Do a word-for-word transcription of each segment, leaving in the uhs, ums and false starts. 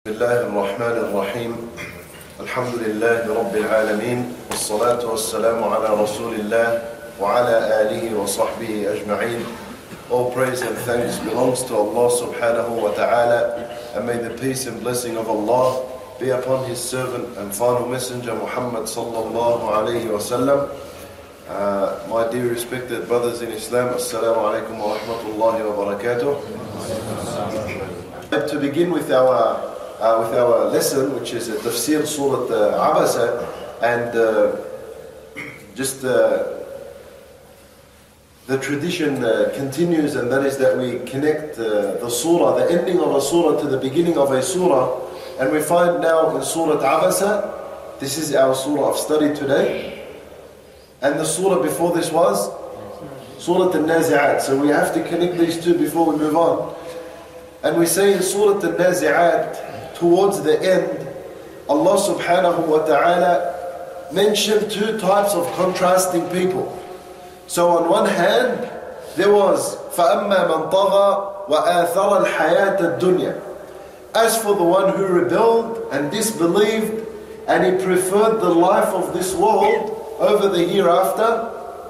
بسم الله الرحمن الرحيم الحمد لله رب العالمين والصلاة والسلام على رسول الله وعلى آله وصحبه أجمعين. All praise and thanks belongs to Allah subhanahu wa ta'ala, and may the peace and blessing of Allah be upon His servant and final messenger Muhammad sallallahu alayhi wa sallam. Uh, my dear respected brothers in Islam, Assalamu alaikum wa rahmatullahi wa barakatuh. To begin with our Uh, with our lesson, which is a tafsir Surah uh, Abasa, and uh, just uh, the tradition uh, continues, and that is that we connect uh, the surah, the ending of a surah to the beginning of a surah, and we find now in Surah Abasa, this is our surah of study today, and the surah before this was Surah Al-Nazi'at, so we have to connect these two before we move on. And we say in Surah Al-Nazi'at, towards the end, Allah subhanahu wa ta'ala mentioned two types of contrasting people. So on one hand, there was فَأَمَّا مَنْ طَغَى وَآثَرَ الْحَيَاةَ الدُّنْيَا. As for the one who rebelled and disbelieved, and he preferred the life of this world over the hereafter,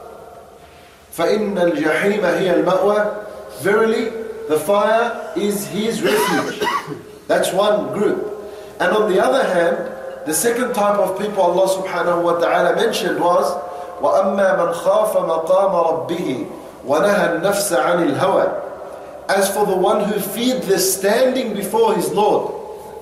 فَإِنَّ الْجَحِيمَ هِيَ الْمَأْوَى. Verily, the fire is his refuge. That's one group. And on the other hand, the second type of people Allah subhanahu wa ta'ala mentioned was وَأَمَّا مَنْ خَافَ مَقَامَ رَبِّهِ وَنَهَى النَّفْسَ عَنِ الْهَوَى. As for the one who feared the standing before his Lord,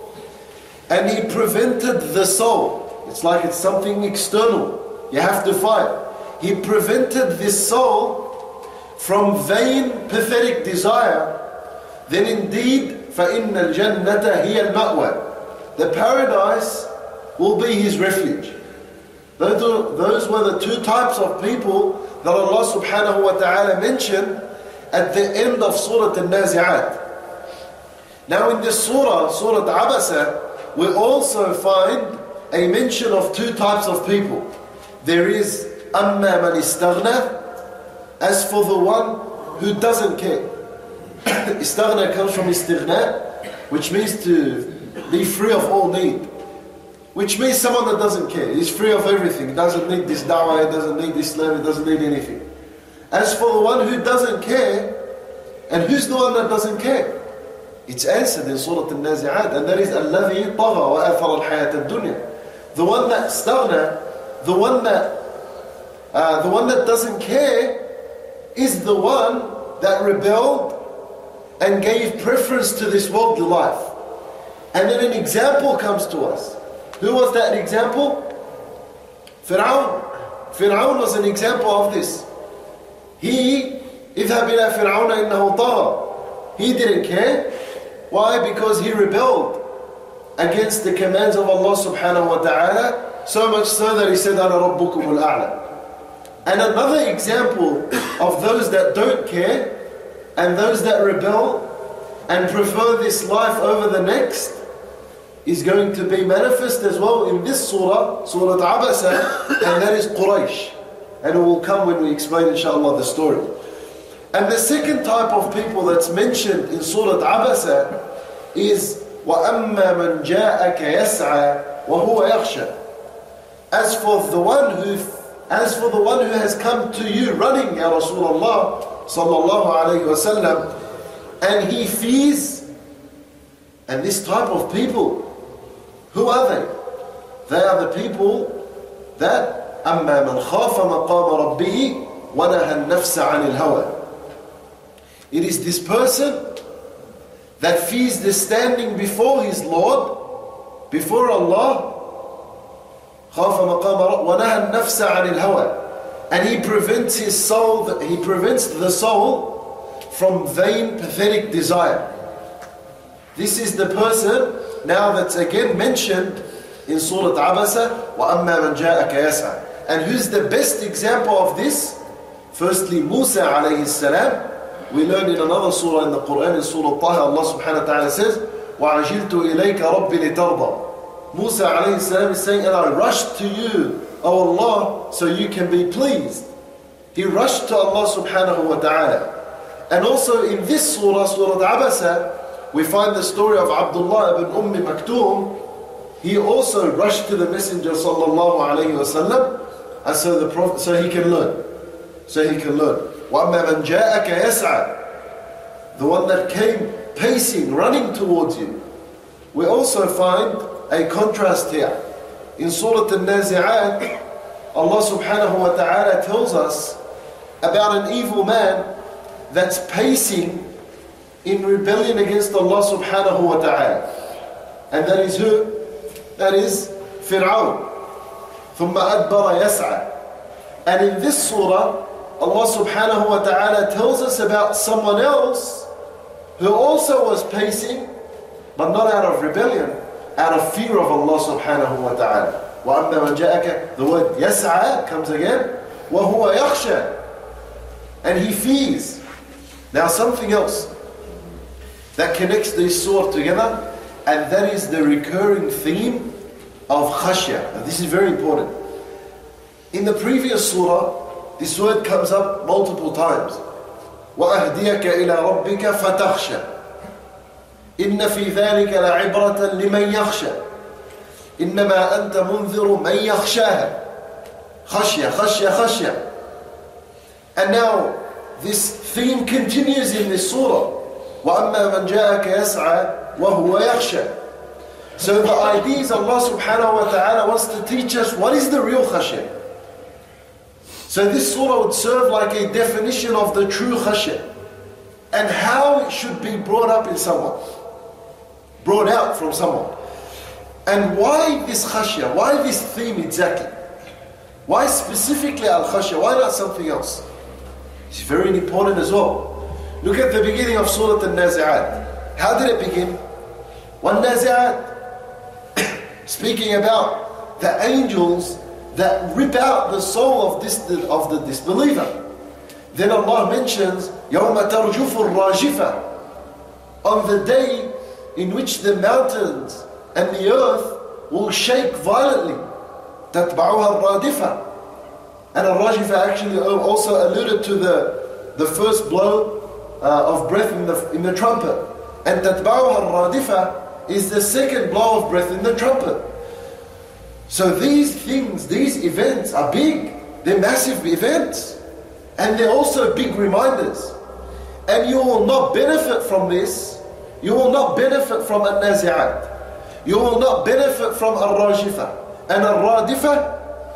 and he prevented the soul, it's like it's something external, you have to fight. He prevented this soul from vain, pathetic desire, then indeed فَإِنَّ الْجَنَّةَ هِيَ الْمَأْوَى. The paradise will be his refuge. Those, are, those were the two types of people that Allah subhanahu wa ta'ala mentioned at the end of Surah Al-Nazi'at. Now in this surah, Surah Abasa, we also find a mention of two types of people. There is أَمَّا مَنِ اسْتَغْنَى. As for the one who doesn't care. Istaghna comes from istighna, which means to be free of all need. Which means someone that doesn't care. He's free of everything. He doesn't need this da'wah, he doesn't need Islam, he doesn't need anything. As for the one who doesn't care, and who's the one that doesn't care? It's answered in Surah Al-Nazi'at, and that is الَّذِي طَغَى وَآثَرَ الْحَيَاةَ الدُّنْيَا. The one that istaghna, the one that, uh, the one that doesn't care, is the one that rebelled and gave preference to this worldly life. And then an example comes to us. Who was that example? Fir'aun. Fir'aun was an example of this. He, اذهب إلى فرعون إنه طغى. He didn't care. Why? Because he rebelled against the commands of Allah subhanahu wa ta'ala, so much so that he said, أَنَا رَبُّكُمُ الْأَعْلَى. And another example of those that don't care and those that rebel and prefer this life over the next is going to be manifest as well in this surah, Surah Abasa, and that is Quraysh. And it will come when we explain inshallah the story. And the second type of people that's mentioned in Surah Abasa is وَأَمَّا مَنْ جَاءَكَ يَسْعَى وَهُوَ يَخْشَى. As for the one who As for the one who has come to you running, Ya Rasulullah sallallahu alayhi wa sallam, and he fears, and this type of people, who are they? They are the people that أَمَّا مَنْ خَافَ مَقَامَ رَبِّهِ وَنَهَى النَّفْسَ عَنِ الْهَوَى. It is this person that fears the standing before his Lord, before Allah, خَافَ مَقَامَ وَنَهَى النَّفْسَ عَنِ الْهَوَى. And he prevents his soul, he prevents the soul from vain, pathetic desire. This is the person now that's again mentioned in Surah Abasa, وَأَمَّا مَنْ جَاءَكَ يَسْعَى. And who's the best example of this? Firstly, Musa alayhi salam. We learn in another surah in the Quran, in Surah Taha, Allah subhanahu wa ta'ala says, وَعَجِلْتُ إِلَيْكَ رَبِّ لِتَرْضَى. Musa alayhi salam is saying, and I rushed to you, O Allah, so you can be pleased. He rushed to Allah subhanahu wa ta'ala. And also in this surah, Surah Abasa, we find the story of Abdullah ibn Umm Maktoum. He also rushed to the Messenger sallallahu alayhi wasallam, and so the Prophet, so he can learn. So he can learn. وَأَمَّا مَنْ جَاءَكَ يَسْعَى, the one that came pacing, running towards you. We also find a contrast here. In Surah Al-Nazi'at, Allah subhanahu wa ta'ala tells us about an evil man that's pacing in rebellion against Allah subhanahu wa ta'ala. And that is who? That is Fir'aun. ثُمَّ أَدْبَرَ يَسْعَى. And in this surah, Allah subhanahu wa ta'ala tells us about someone else who also was pacing, but not out of rebellion, out of fear of Allah subhanahu wa ta'ala. وَأَمَّا مَنْ جَاءَكَ, the word يَسْعَى comes again. وَهُوَ يَخْشَى, and he fears. Now something else that connects these surah together, and that is the recurring theme of khashya. Now this is very important. In the previous surah, this word comes up multiple times. وَأَهْدِيَكَ إِلَىٰ رَبِّكَ فَتَخْشَى إِنَّ فِي ذَلِكَ لَعِبْرَةً لِمَنْ يَخْشَى إِنَّمَا أَنْتَ مُنذِرُ مَنْ يَخْشَاهَا. Khashya, khashya, khashya. And now this theme continues in this surah. وَأَمَّا مَنْ جَاءَكَ يَسْعَى وَهُوَ يَخْشَى. So the idea is Allah subhanahu wa ta'ala wants to teach us what is the real khashya. So this surah would serve like a definition of the true khashya and how it should be brought up in someone, brought out from someone. And why this khashya? Why this theme exactly? Why specifically al-khashya? Why not something else? It's very important as well. Look at the beginning of Surah Al-Nazi'at. How did it begin? Wal-Nazi'at, speaking about the angels that rip out the soul of, this, of the disbeliever. Then Allah mentions يَوْمَ تَرْجُفُ الرَّاجِفَةِ, on the day in which the mountains and the earth will shake violently. تَتْبَعُهَا الرَّادِفَةِ. And Al-Rajifa actually also alluded to the, the first blow uh, of breath in the, in the trumpet. And تَتْبَعُهَا الرَّادِفَةِ is the second blow of breath in the trumpet. So these things, these events are big. They're massive events. And they're also big reminders. And you will not benefit from this. You will not benefit from Al-Nazi'at. You will not benefit from Al-Rajifa and Al-Radifa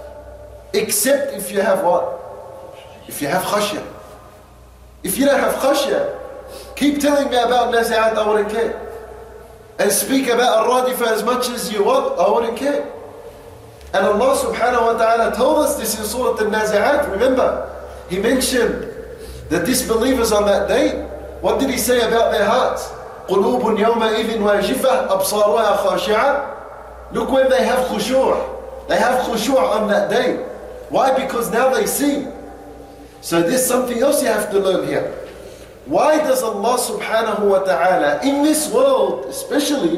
except if you have what? If you have khashya. If you don't have khashya, keep telling me about Nazi'at, I wouldn't care. And speak about Al-Radifa as much as you want, I wouldn't care. And Allah subhanahu wa ta'ala told us this in Surah Al-Nazi'at. Remember, He mentioned the disbelievers on that day. What did He say about their hearts? قُلُوبٌ يَوْمَئِذٍ وَاجِفَةٌ أَبْصَارُهَا خَاشِعَةٌ. Look when they have khushu'. They have khushu' on that day. Why? Because now they see. So there's something else you have to learn here. Why does Allah subhanahu wa ta'ala, in this world especially,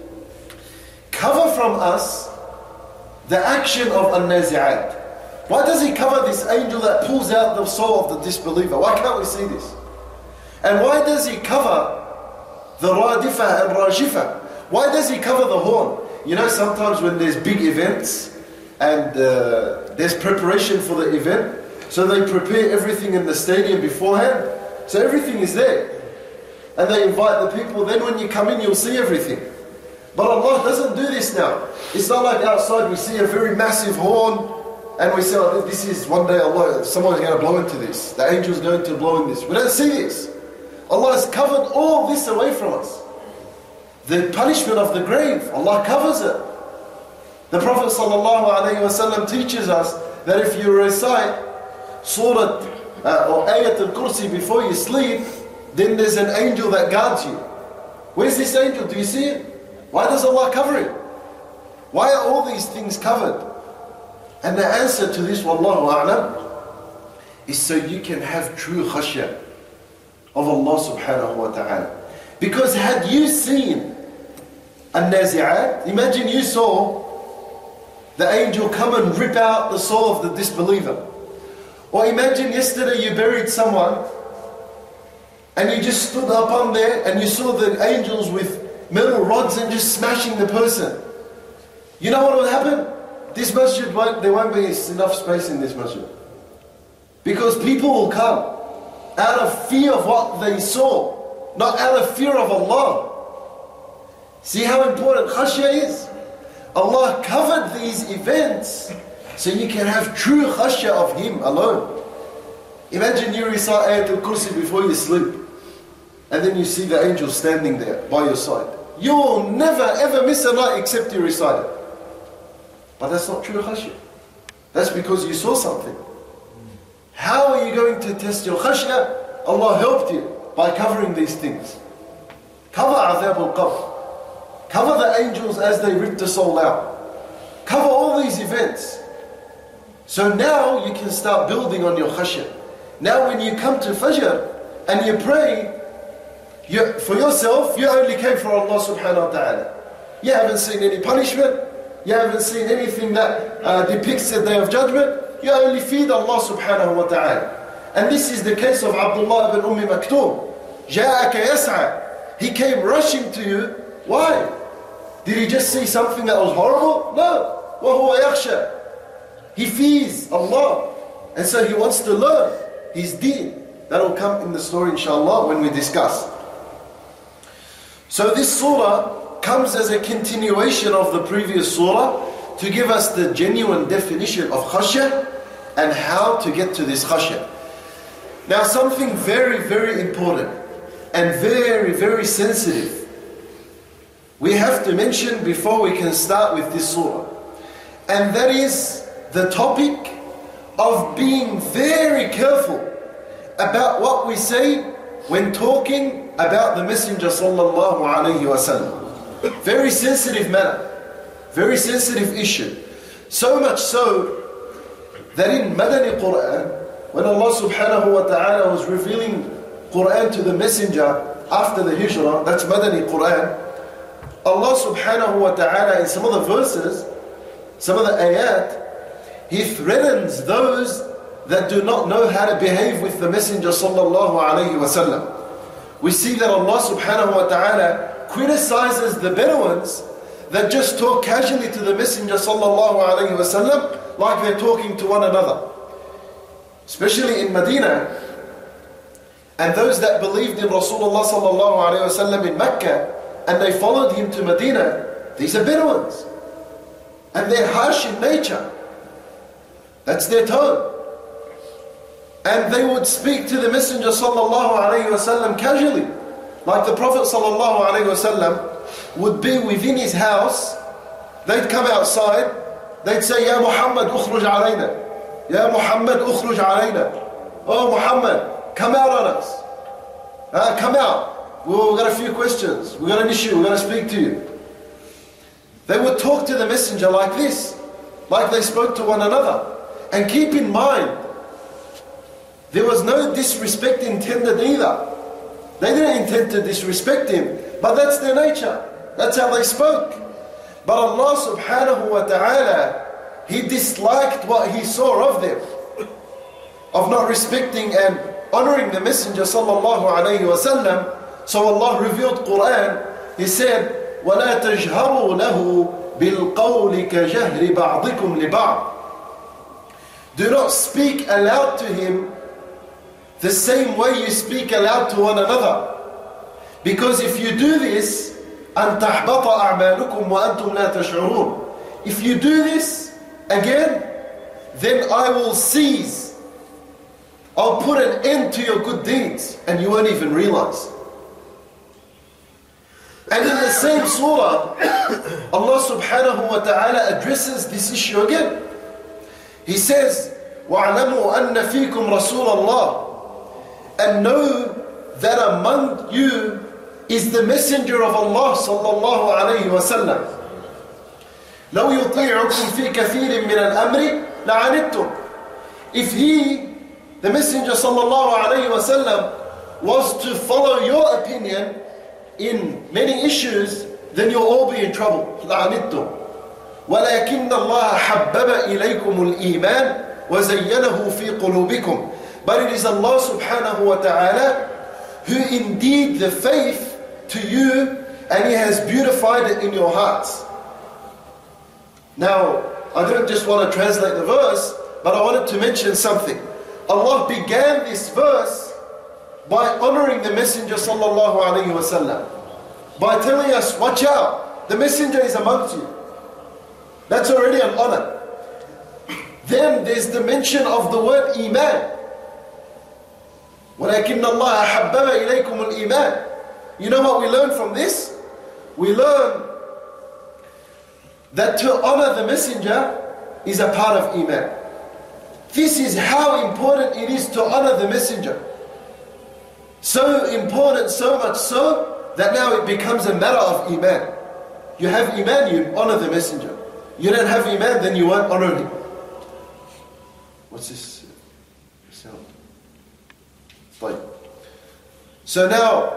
cover from us the action of An-Nazi'at? Why does He cover this angel that pulls out the soul of the disbeliever? Why can't we see this? And why does He cover the Radifa and Rajifa? Why does He cover the horn? You know, sometimes when there's big events and uh, there's preparation for the event, so they prepare everything in the stadium beforehand, so everything is there. And they invite the people, then when you come in you'll see everything. But Allah doesn't do this now. It's not like outside we see a very massive horn and we say, oh, this is one day Allah, someone's going to blow into this. The angel's going to blow in this. We don't see this. Allah has covered all this away from us. The punishment of the grave, Allah covers it. The Prophet ﷺ teaches us that if you recite Surah uh, or Ayat al-Kursi before you sleep, then there's an angel that guards you. Where's this angel? Do you see it? Why does Allah cover it? Why are all these things covered? And the answer to this, Wallahu a'lam, is so you can have true khashya of Allah subhanahu wa ta'ala. Because had you seen An-Nazi'at, imagine you saw the angel come and rip out the soul of the disbeliever. Or imagine yesterday you buried someone and you just stood up on there and you saw the angels with metal rods and just smashing the person, you know what will happen? This masjid, won't, there won't be enough space in this masjid. Because people will come out of fear of what they saw, not out of fear of Allah. See how important khashya is? Allah covered these events so you can have true khashya of Him alone. Imagine you recite Ayatul Kursi before you sleep, and then you see the angel standing there by your side. You'll never ever miss a night except you recite it. But that's not true khashya. That's because you saw something. How are you going to test your khashya? Allah helped you by covering these things. Cover azab al-qabr. Cover the angels as they rip the soul out. Cover all these events. So now you can start building on your khashya. Now when you come to Fajr and you pray, you, for yourself, you only came for Allah subhanahu wa ta'ala. You haven't seen any punishment. You haven't seen anything that uh, depicts the Day of Judgment. You only feed Allah subhanahu wa ta'ala. And this is the case of Abdullah ibn Umm Maktoum. جَاءَكَ يَسْعَى. He came rushing to you. Why? Did he just see something that was horrible? No. وَهُوَ يَخْشَى. He fears Allah. And so he wants to learn his deen. That will come in the story inshallah when we discuss. So this surah comes as a continuation of the previous surah to give us the genuine definition of khashya and how to get to this khashya. Now something very, very important and very, very sensitive we have to mention before we can start with this surah. And that is the topic of being very careful about what we say when talking about the Messenger sallallahu alayhi wa sallam. Very sensitive matter, very sensitive issue. So much so that in Madani Quran, when Allah subhanahu wa ta'ala was revealing Quran to the Messenger after the Hijrah, that's Madani Quran, Allah subhanahu wa ta'ala in some of the verses, some of the ayat, He threatens those that do not know how to behave with the Messenger sallallahu alayhi wa sallam. We see that Allah subhanahu wa ta'ala criticizes the Bedouins that just talk casually to the Messenger sallallahu alayhi wa sallam like they're talking to one another. Especially in Medina, and those that believed in Rasulullah sallallahu alayhi wa sallam in Mecca, and they followed him to Medina, these are Bedouins. And they're harsh in nature. That's their tone. And they would speak to the Messenger sallallahu alayhi wa sallam casually. Like the Prophet sallallahu alayhi wa sallam would be within his house, they'd come outside, they'd say, Ya Muhammad, ukhruj alayna. Ya Muhammad, ukhruj alayna. Oh Muhammad, come out on us. Uh, come out. Well, we've got a few questions. We've got an issue. We're going to speak to you. They would talk to the Messenger like this, like they spoke to one another. And keep in mind, there was no disrespect intended either. They didn't intend to disrespect him, but that's their nature. That's how they spoke. But Allah subhanahu wa ta'ala, He disliked what He saw of them, of not respecting and honoring the Messenger sallallahu alayhi wa sallam. So Allah revealed Quran. He said, وَلَا تَجْهَرُوا لَهُ بِالْقَوْلِ كَجَهْرِ بَعْضِكُمْ لِبَعْضٍ. Do not speak aloud to him the same way you speak aloud to one another. Because if you do this, أَن تَحْبَطَ أَعْمَالُكُمْ وَأَنْتُمْ لَا تَشْعُرُونَ. If you do this again, then I will cease. I'll put an end to your good deeds and you won't even realize. And in the same surah, Allah subhanahu wa ta'ala addresses this issue again. He says, وَاعْلَمُوا أَنَّ فِيكُمْ رَسُولَ اللَّهِ. And know that among you is the messenger of Allah sallallahu alayhi wa sallam. لَوْ يُطِيعُكُمْ فِي كَثِيرٍ مِّنَ الْأَمْرِ لَعَنِتُّمْ. If he, the messenger sallallahu alayhi wa sallam, was to follow your opinion in many issues, then you'll all be in trouble. لَعَنِتُّمْ. وَلَكِنَّ اللَّهَ حَبَّبَ إِلَيْكُمُ الْإِيمَانِ وَزَيَّنَهُ فِي قُلُوبِكُمْ. But it is Allah subhanahu wa ta'ala who indeed the faith to you, and He has beautified it in your hearts. Now, I don't just want to translate the verse, but I wanted to mention something. Allah began this verse by honoring the Messenger sallallahu alaihi wasallam, by telling us, watch out, the Messenger is amongst you. That's already an honor. Then there's the mention of the word Iman. وَلَكِنَّ اللَّهَ حَبَّبَ إِلَيْكُمُ الْإِيمَانِ. You know what we learn from this? We learn that to honor the Messenger is a part of Iman. This is how important it is to honor the Messenger. So important, so much so, that now it becomes a matter of Iman. You have Iman, you honor the Messenger. You don't have Iman, then you won't honor him. What's this sound? Right. So now,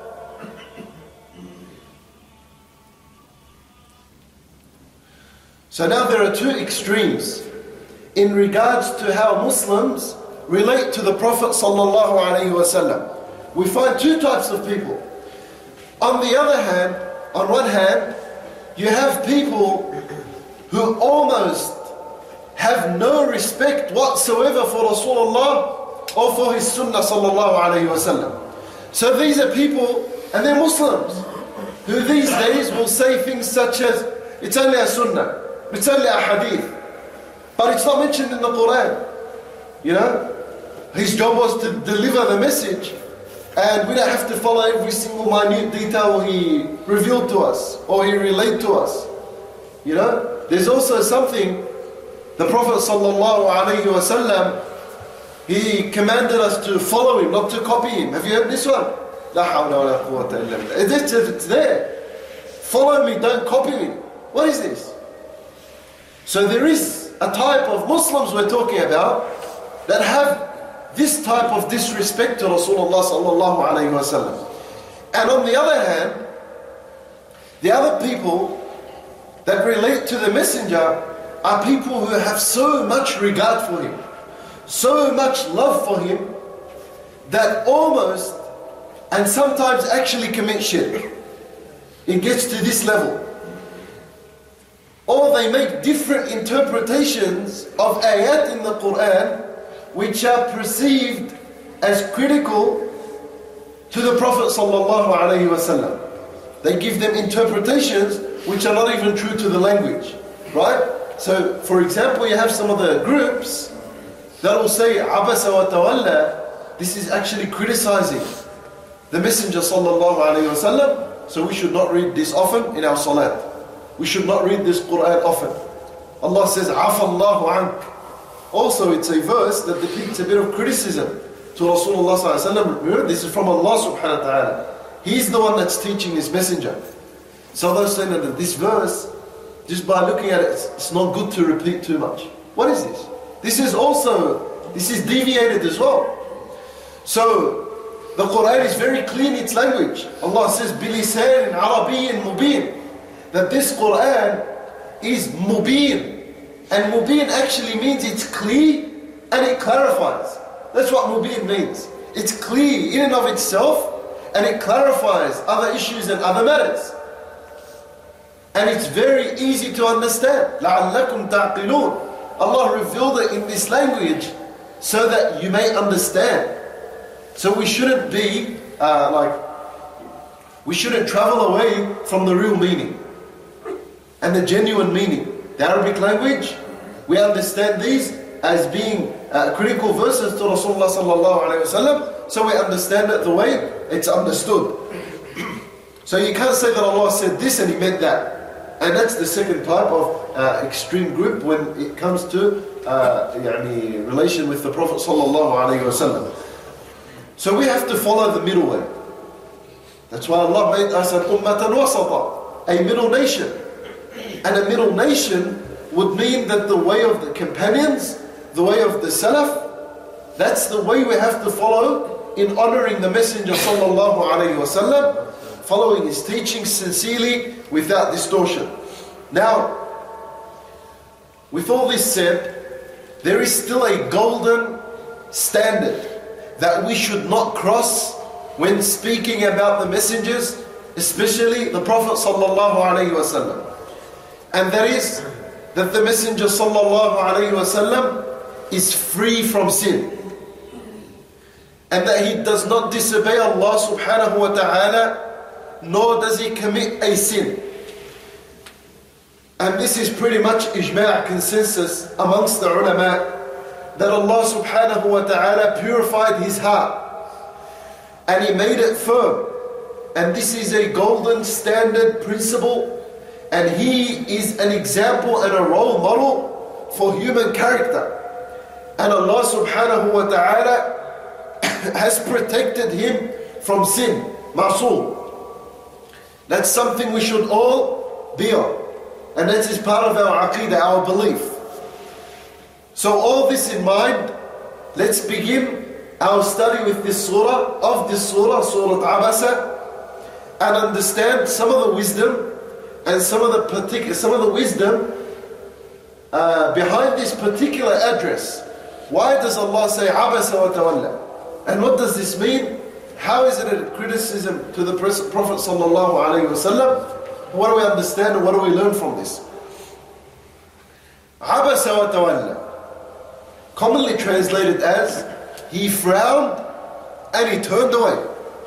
so now there are two extremes in regards to how Muslims relate to the Prophet sallallahu alaihi wasallam. We find two types of people. On the other hand, on one hand, you have people who almost have no respect whatsoever for Rasulullah or for his Sunnah sallallahu alaihi wasallam. So these are people, and they're Muslims, who these days will say things such as, it's only a Sunnah, it's only a Hadith, but it's not mentioned in the Quran. You know, his job was to deliver the message, and we don't have to follow every single minute detail he revealed to us or he relayed to us. You know, there's also something the Prophet sallallahu alaihi wasallam, he commanded us to follow him, not to copy him. Have you heard this one? La hawla wa la quwwata illa billah. It's there. Follow me, don't copy me. What is this? So there is a type of Muslims we're talking about that have this type of disrespect to Rasulullah sallallahu alaihi wasallam. And on the other hand, the other people that relate to the Messenger are people who have so much regard for him, so much love for him, that almost, and sometimes actually commit shirk. It gets to this level. Or they make different interpretations of ayat in the Quran which are perceived as critical to the Prophet sallallahu alaihi wasallam. They give them interpretations which are not even true to the language, right? So, for example, you have some of the groups that will say, Abasa wa tawalla, this is actually criticizing the Messenger sallallahu alayhi wa sallam, so we should not read this often in our salat. We should not read this Quran often. Allah says, Afa Allahu ank. Also, it's a verse that depicts a bit of criticism to Rasulullah sallallahu alayhi wa sallam. Remember, this is from Allah subhanahu wa ta'ala. He's the one that's teaching His Messenger. So those saying that this verse, just by looking at it, it's not good to repeat too much. What is this? This is also, this is deviated as well. So, the Quran is very clear in its language. Allah says, بِلِسَانٍ عَرَبِيٍّ مُبِينٍ, that this Quran is mubin. And mubin actually means it's clear and it clarifies. That's what mubin means. It's clear in and of itself, and it clarifies other issues and other matters. And it's very easy to understand. لَعَلَّكُمْ تَعْقِلُونَ. Allah revealed it in this language so that you may understand. So we shouldn't be uh, like, we shouldn't travel away from the real meaning and the genuine meaning. The Arabic language, we understand these as being uh, critical verses to Rasulullah sallallahu alaihi wasallam, so we understand it the way it's understood. So you can't say that Allah said this and He meant that. And that's the second type of uh, extreme group when it comes to uh, يعني, relation with the Prophet sallallahu alaihi wasallam. So we have to follow the middle way. That's why Allah made us an ummatan wasata, a middle nation. And a middle nation would mean that the way of the companions, the way of the Salaf, that's the way we have to follow in honoring the Messenger sallallahu alaihi wasallam, following his teachings sincerely without distortion. Now, with all this said, there is still a golden standard that we should not cross when speaking about the messengers, especially the Prophet sallallahu alaihi wasallam. And that is that the Messenger sallallahu alaihi wasallam is free from sin. And that he does not disobey Allah subhanahu wa ta'ala, nor does he commit a sin. And this is pretty much ijma' consensus amongst the ulama, that Allah subhanahu wa ta'ala purified his heart and he made it firm. And this is a golden standard principle, and he is an example and a role model for human character. And Allah subhanahu wa ta'ala has protected him from sin. Ma'soom. That's something we should all be on. And that is part of our aqeedah, our belief. So all this in mind, let's begin our study with this surah, of this surah, Surah Abasa, and understand some of the wisdom and some of the particular, some of the wisdom uh, behind this particular address. Why does Allah say Abasa wa Tawalla? And what does this mean? How is it a criticism to the Prophet sallallahu alaihi wasallam? What do we understand and what do we learn from this? Abasa wa Tawalla, commonly translated as he frowned and he turned away.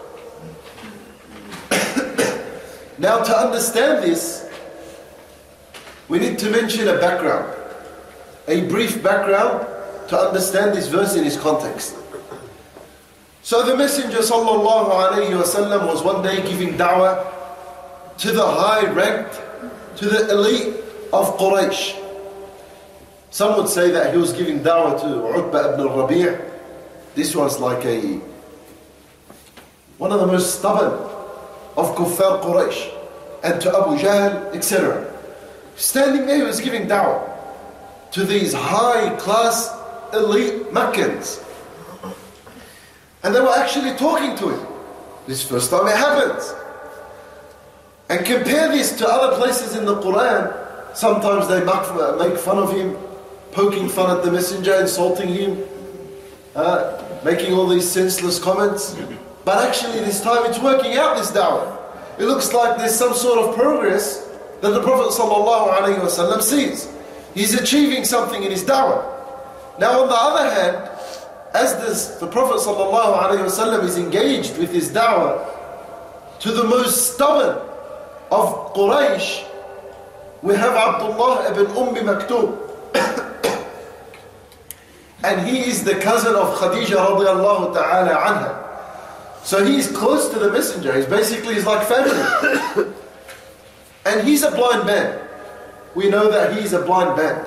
Now, to understand this, we need to mention a background, a brief background to understand this verse in its context. So the Messenger sallallahu alayhi wasallam was one day giving da'wah to the high-ranked, to the elite of Quraysh. Some would say that he was giving da'wah to Utbah ibn al-Rabi'. This was like a one of the most stubborn of Kuffar Quraysh, and to Abu Jahl, et cetera. Standing there, he was giving da'wah to these high-class elite Meccans. And they were actually talking to him. This is the first time it happens. And compare this to other places in the Quran. Sometimes they make fun of him, poking fun at the messenger, insulting him, uh, making all these senseless comments. But actually this time it's working out, this da'wah. It looks like there's some sort of progress that the Prophet ﷺ sees. He's achieving something in his da'wah. Now on the other hand, as this, the Prophet ﷺ is engaged with his da'wah to the most stubborn of Quraysh, we have Abdullah ibn Umm Maktoum. And he is the cousin of Khadija radiallahu ta'ala anha. So he is close to the messenger. He's basically, he's like family. And he's a blind man. We know that he is a blind man.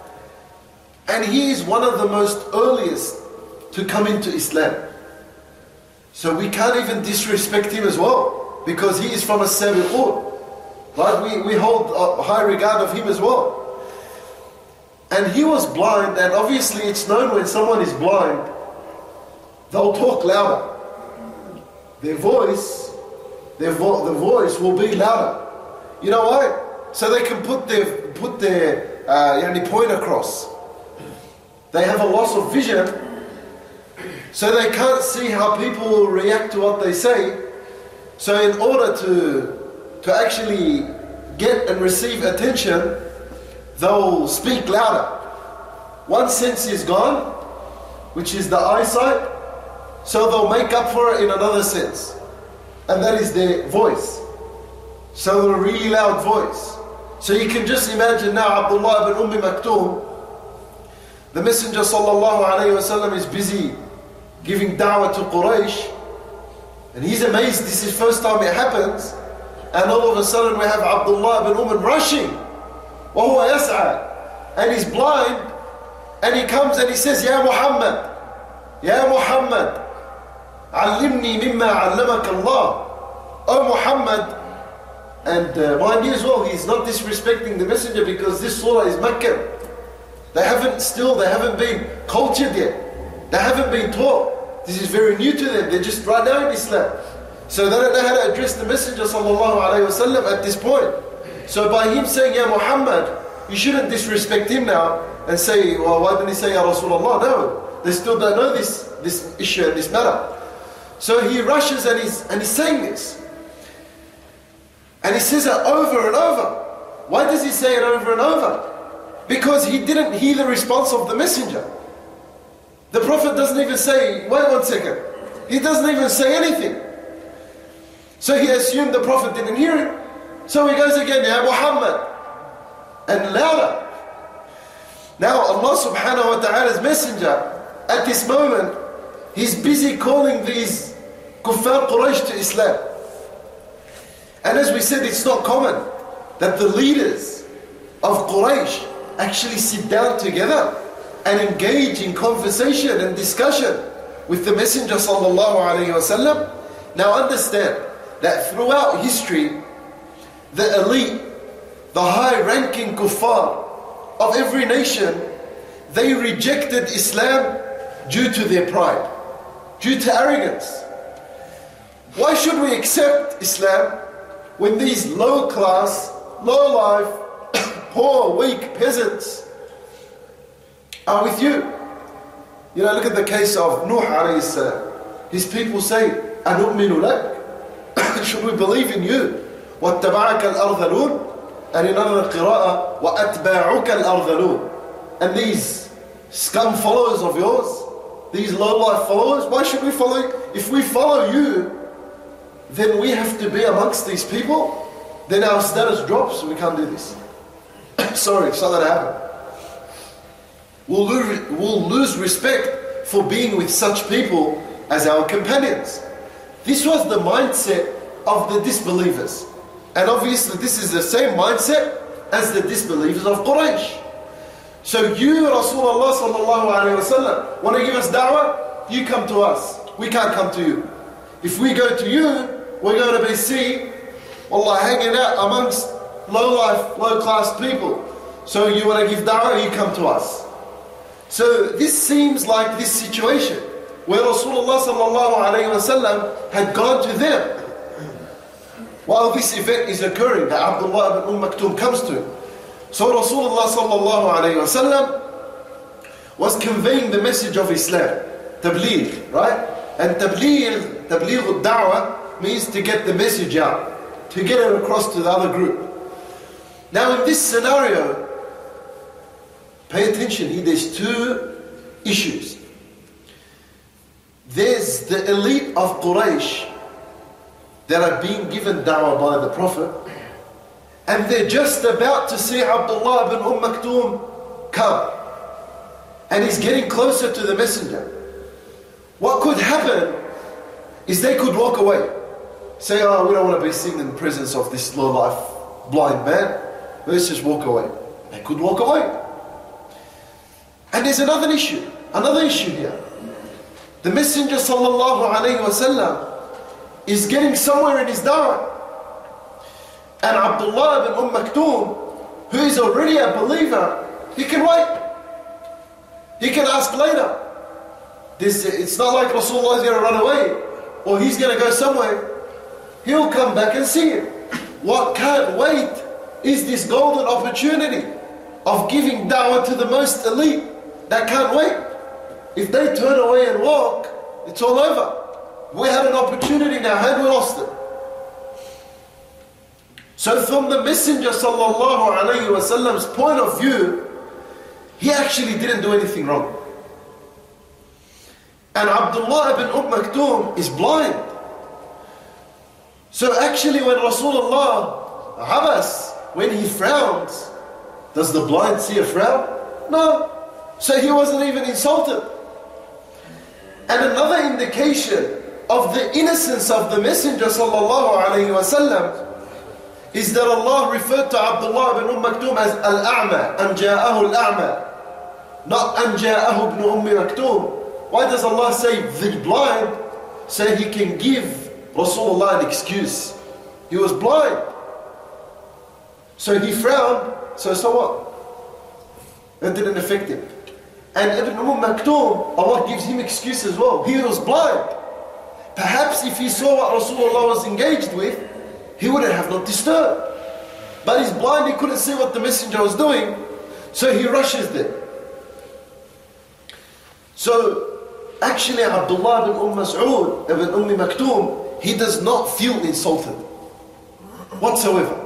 And he is one of the most earliest to come into Islam. So we can't even disrespect him as well, because he is from a Sabiqun. Right? We, we hold a high regard of him as well. And he was blind, and obviously it's known when someone is blind, they'll talk louder. Their voice, their vo- the voice will be louder. You know why? So they can put their put their uh, yani point across. They have a loss of vision, so they can't see how people will react to what they say. So in order to to actually get and receive attention, they'll speak louder. One sense is gone, which is the eyesight, so they'll make up for it in another sense, and that is their voice. So a really loud voice. So you can just imagine now Abdullah ibn Umm Maktoum, the Messenger sallallahu alayhi wa sallam is busy giving da'wah to Quraysh, and he's amazed, this is the first time it happens, and all of a sudden we have Abdullah ibn Umm rushing, وَهُوَ يَسْعَى, and he's blind, and he comes and he says, Ya Muhammad, Ya Muhammad, عَلِّمْنِي مِمَّا عَلَّمَكَ اللَّهِ. Oh Muhammad. And uh, mind you as well, he's not disrespecting the messenger, because this surah is Meccan. They haven't still, they haven't been cultured yet. They haven't been taught. This is very new to them. They're just right now in Islam. So they don't know how to address the Messenger sallallahu alayhi wasallam at this point. So by him saying, Ya Muhammad, you shouldn't disrespect him now and say, well, why didn't he say Ya Rasulullah? No, they still don't know this, this issue and this matter. So he rushes and he's, and he's saying this. And he says it over and over. Why does he say it over and over? Because he didn't hear the response of the messenger. The Prophet doesn't even say, wait one second. He doesn't even say anything. So he assumed the Prophet didn't hear it. So he goes again, Ya Muhammad. And louder. Now Allah subhanahu wa ta'ala's messenger, at this moment, he's busy calling these kuffar Quraysh to Islam. And as we said, it's not common that the leaders of Quraysh actually sit down together and engage in conversation and discussion with the Messenger sallallahu alayhi wa sallam. Now understand that throughout history, the elite, the high-ranking kuffar of every nation, they rejected Islam due to their pride, due to arrogance. Why should we accept Islam when these low-class, low-life, poor, weak peasants are with you? You know, look at the case of Nuh alayhi salam. His people say, أَنُؤْمِنُ لَكَ Should we believe in you? وَاتَّبَعَكَ الْأَرْذَلُونَ And in another qira'ah, وَأَتْبَعُكَ الْأَرْذَلُونَ And these scum followers of yours, these low-life followers, why should we follow you? If we follow you, then we have to be amongst these people, then our status drops, we can't do this. Sorry, it's not going to happen. We'll lose, we'll lose respect for being with such people as our companions. This was the mindset of the disbelievers. And obviously this is the same mindset as the disbelievers of Quraysh. So you, Rasulullah sallallahu alayhi wa sallam, want to give us da'wah? You come to us. We can't come to you. If we go to you, we're going to be seen, wallah, hanging out amongst low-life, low-class people. So you want to give da'wah, you come to us. So this seems like this situation where Rasulullah sallallahu alayhi wa sallam had gone to them while this event is occurring that Abdullah ibn Umm Maktoum comes to him. So Rasulullah sallallahu alayhi wa sallam was conveying the message of Islam, tabligh, right? And tabligh, tabligh al-da'wah means to get the message out, to get it across to the other group. Now in this scenario, pay attention here, there's two issues. There's the elite of Quraysh that are being given da'wah by the Prophet, and they're just about to see Abdullah ibn Umm Maktoum come. And he's getting closer to the messenger. What could happen is they could walk away. Say, oh, we don't want to be seen in the presence of this low-life blind man. Let's just walk away. They could walk away. And there's another issue. Another issue here. The Messenger sallallahu alayhi wa sallam is getting somewhere in his da'wah. And Abdullah ibn Umm Maktoum, who is already a believer, he can wait. He can ask later. This, it's not like Rasulullah is going to run away or he's going to go somewhere. He'll come back and see him. What can't wait is this golden opportunity of giving da'wah to the most elite. That can't wait. If they turn away and walk, it's all over. We had an opportunity now, and we lost it. So from the Messenger sallallahu alayhi wa sallam's point of view, he actually didn't do anything wrong. And Abdullah ibn Umm Maktoum is blind. So actually when Rasulullah Abbas, when he frowns, does the blind see a frown? No. So he wasn't even insulted. And another indication of the innocence of the Messenger sallallahu alayhi wa sallam is that Allah referred to Abdullah ibn Umm Maktoum as Al-A'ma, An Ja'ahu Al-A'ma, not An Ja'ahu ibn Umm Maktoum. Why does Allah say the blind? So he can give Rasulullah an excuse. He was blind. So he frowned, so so what? It didn't affect him. And Ibn Umm Maktoum, Allah gives him excuse as well. He was blind. Perhaps if he saw what Rasulullah was engaged with, he wouldn't have not disturbed. But he's blind, he couldn't see what the messenger was doing, so he rushes there. So actually Abdullah ibn Umm Mas'ud, ibn Umm Maktoum, he does not feel insulted whatsoever.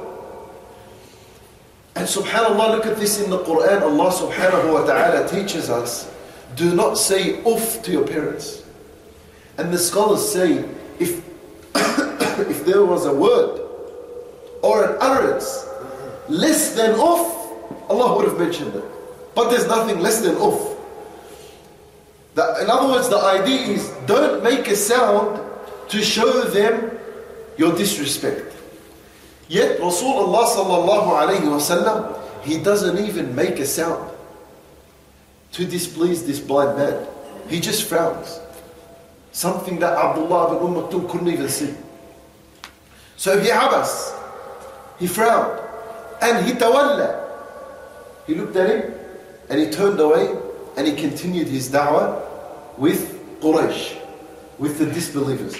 And subhanAllah, look at this in the Quran. Allah subhanahu wa ta'ala teaches us, do not say uff to your parents. And the scholars say, if, if there was a word or an utterance less than uff, Allah would have mentioned it. But there's nothing less than uff. The, in other words, the idea is, don't make a sound to show them your disrespect. Yet Rasulullah sallallahu alayhi wa sallam, he doesn't even make a sound to displease this blind man. He just frowns. Something that Abdullah ibn Umm Maktoum couldn't even see. So he abas, he frowned, and he tawalla. He looked at him, and he turned away, and he continued his da'wah with Quraysh, with the disbelievers.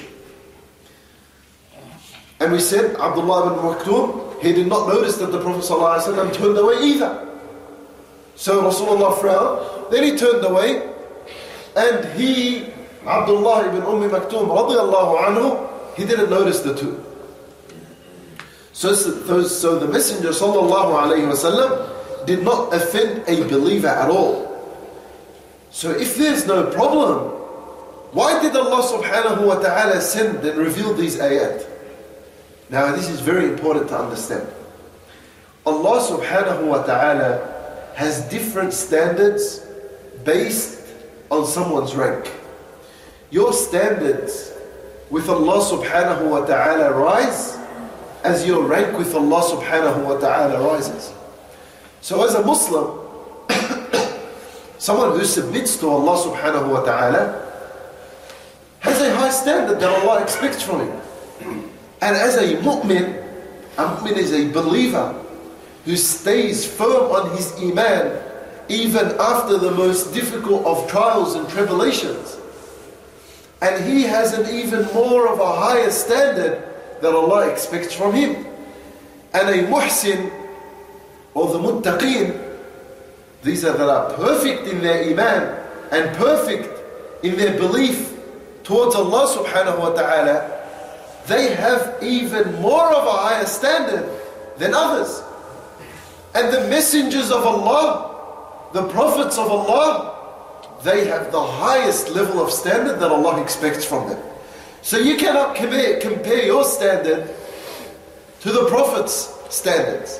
And we said, Abdullah ibn Maktoum, he did not notice that the Prophet ﷺ turned away either. So Rasulullah frowned, then he turned away, and he, Abdullah ibn Umm Maktoum radiyallahu anhu, he didn't notice the two. So, so, so the Messenger sallallahu alayhi wa sallam did not offend a believer at all. So if there's no problem, why did Allah subhanahu wa ta'ala send and reveal these ayat? Now this is very important to understand. Allah subhanahu wa ta'ala has different standards based on someone's rank. Your standards with Allah subhanahu wa ta'ala rise as your rank with Allah subhanahu wa ta'ala rises. So as a Muslim, someone who submits to Allah subhanahu wa ta'ala has a high standard that Allah expects from him. And as a mu'min, a mu'min is a believer who stays firm on his iman even after the most difficult of trials and tribulations. And he has an even more of a higher standard that Allah expects from him. And a muhsin, or the muttaqeen, these are that are perfect in their iman and perfect in their belief towards Allah subhanahu wa ta'ala, they have even more of a higher standard than others. And the messengers of Allah, the prophets of Allah, they have the highest level of standard that Allah expects from them. So you cannot compare, compare your standard to the Prophet's standards.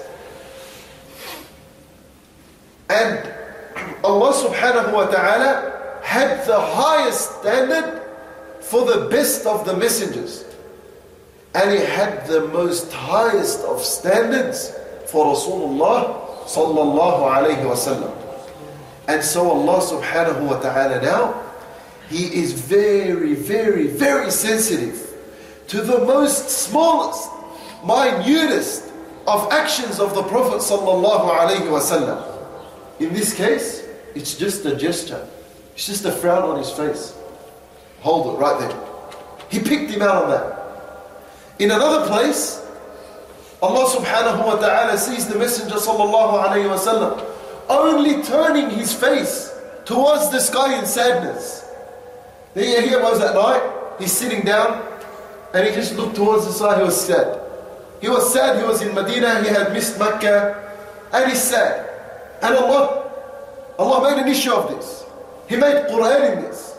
And Allah subhanahu wa ta'ala had the highest standard for the best of the messengers. And He had the most highest of standards for Rasulullah sallallahu alayhi wa sallam. And so Allah subhanahu wa ta'ala now, He is very, very, very sensitive to the most smallest, minutest of actions of the Prophet sallallahu alayhi wa sallam. In this case, it's just a gesture. It's just a frown on his face. Hold it right there. He picked him out on that. In another place, Allah subhanahu wa ta'ala sees the Messenger sallallahu alayhi wa sallam only turning his face towards the sky in sadness. Here he was at night, he's sitting down, and he just looked towards the sky, he was sad. He was sad, he was in Medina, he had missed Mecca, and he's sad. And Allah, Allah made an issue of this. He made Quran in this.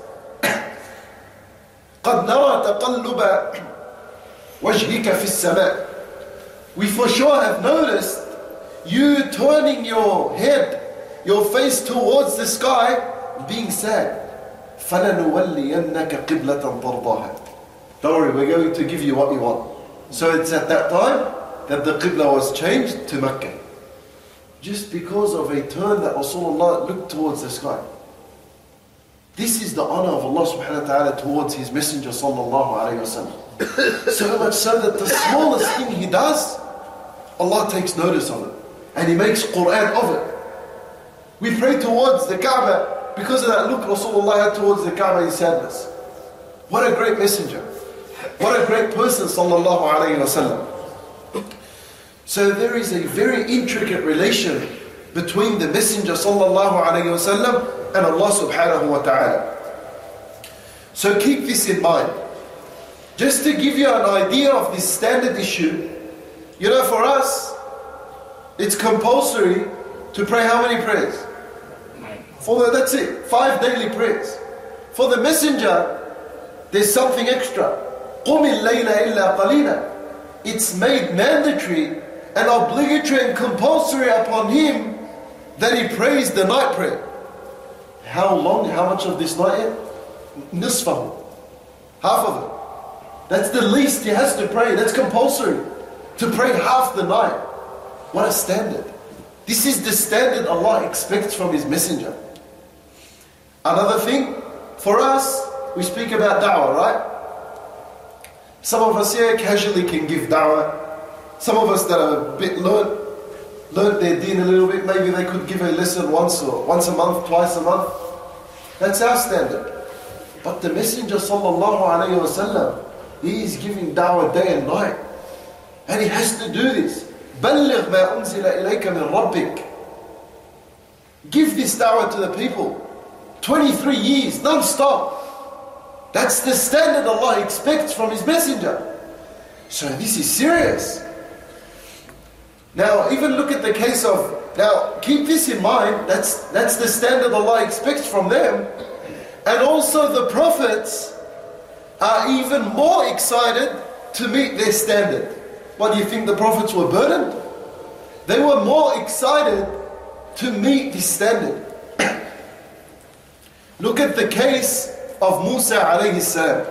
قَدْ نَرَى تَقَلُّبَ وَجْهِكَ فِي السَّمَاءِ. We for sure have noticed you turning your head, your face towards the sky, being sad. فَلَنُوَلِّيَنَّكَ قِبْلَةً تَرْضَاهَا. Don't worry, we're going to give you what you want. So it's at that time that the Qibla was changed to Mecca. Just because of a turn that Rasulullah looked towards the sky. This is the honor of Allah subhanahu wa ta'ala towards His Messenger sallallahu alayhi wa sallam. So much so that the smallest thing He does, Allah takes notice of it. And He makes Quran of it. We pray towards the Kaaba because of that look Rasulullah had towards the Kaaba in sadness. What a great messenger. What a great person sallallahu alayhi wa sallam. So there is a very intricate relation between the Messenger sallallahu alayhi wa sallam and Allah subhanahu wa ta'ala. So keep this in mind. Just to give you an idea of this standard issue, you know, for us, it's compulsory to pray how many prayers? For the, that's it, five daily prayers. For the messenger, there's something extra. قُمِ اللَّيْلَ إِلَّا قَلِيلًا. It's made mandatory and obligatory and compulsory upon him that he prays the night prayer. How long, how much of this night? Nisfahu. Half of it. That's the least he has to pray. That's compulsory. To pray half the night. What a standard. This is the standard Allah expects from His messenger. Another thing, for us, we speak about da'wah, right? Some of us here casually can give da'wah. Some of us that are a bit learned, learned their deen a little bit, maybe they could give a lesson once or once a month, twice a month. That's our standard. But the Messenger sallallahu alayhi wa sallam, he is giving da'wah day and night. And he has to do this. بَلِّغْ مَا أُنزِلَ إِلَيْكَ مِنْ رَبِّكَ. Give this da'wah to the people. twenty-three years, non-stop. That's the standard Allah expects from His messenger. So this is serious. Now, even look at the case of, now keep this in mind, that's, that's the standard Allah expects from them. And also the prophets are even more excited to meet their standard. What, do you think the prophets were burdened? They were more excited to meet this standard. Look at the case of Musa alayhi salam.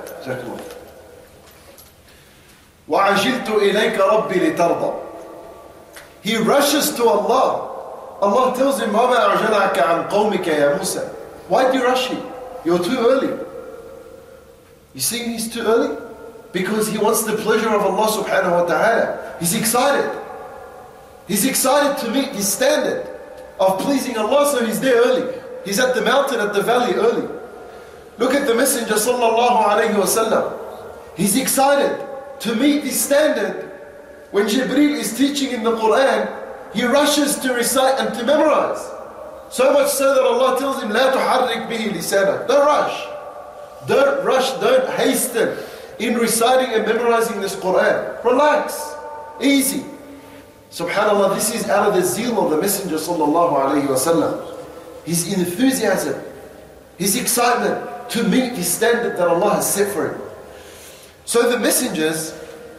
وَعَجِلْتُ إِلَيْكَ رَبِّي لِتَرْضَى. He rushes to Allah. Allah tells him, وَمَا أَعْجَلَكَ عَنْ قَوْمِكَ يَا مُوسَى. Why do you rush him? You're too early. You see he's too early? Because he wants the pleasure of Allah subhanahu wa ta'ala. He's excited. He's excited to meet his standard of pleasing Allah, so he's there early. He's at the mountain, at the valley early. Look at the Messenger sallallahu alayhi wa sallam. He's excited to meet this standard. When Jibreel is teaching in the Quran, he rushes to recite and to memorize. So much so that Allah tells him, لا تحرك به لسانك. Don't rush. Don't rush, don't hasten in reciting and memorizing this Quran. Relax. Easy. Subhanallah, this is out of the zeal of the Messenger sallallahu alayhi wa sallam. His enthusiasm, his excitement to meet the standard that Allah has set for him. So the messengers,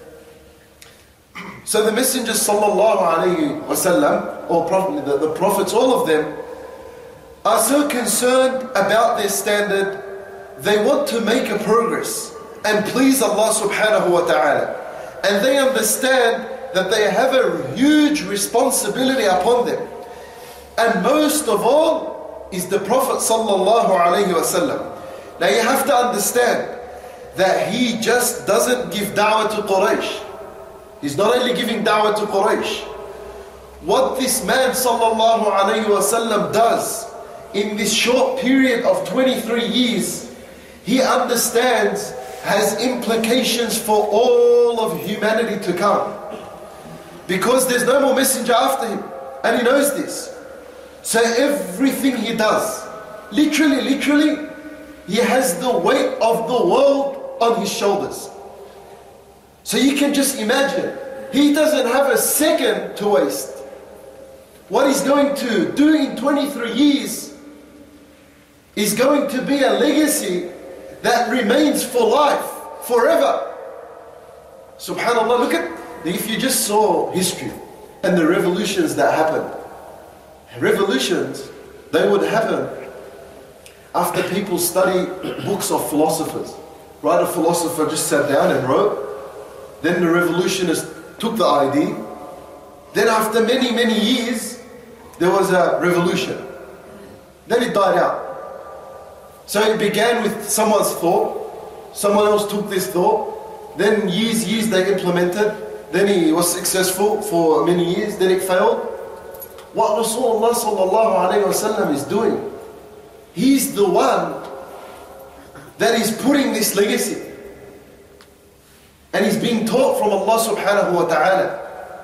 so the messengers sallallahu alayhi wa sallam, or prophet, the, the prophets, all of them, are so concerned about their standard, they want to make a progress and please Allah subhanahu wa ta'ala. And they understand that they have a huge responsibility upon them. And most of all is the Prophet sallallahu alayhi wa sallam. Now you have to understand that he just doesn't give da'wah to Quraysh. He's not only giving da'wah to Quraysh. What this man sallallahu alayhi wa sallam does in this short period of twenty-three years, he understands has implications for all of humanity to come. Because there's no more messenger after him. And he knows this. So everything he does, literally, literally, he has the weight of the world on his shoulders. So you can just imagine, he doesn't have a second to waste. What he's going to do in twenty-three years is going to be a legacy that remains for life, forever. Subhanallah, look at, if you just saw history and the revolutions that happened. Revolutions, they would happen after people study books of philosophers. Right, a philosopher just sat down and wrote. Then the revolutionists took the idea. Then after many, many years, there was a revolution. Then it died out. So it began with someone's thought. Someone else took this thought. Then years, years they implemented. Then he was successful for many years. Then it failed. What Rasulullah sallallahu alayhi wa sallam is doing, he's the one that is putting this legacy. And he's being taught from Allah subhanahu wa ta'ala.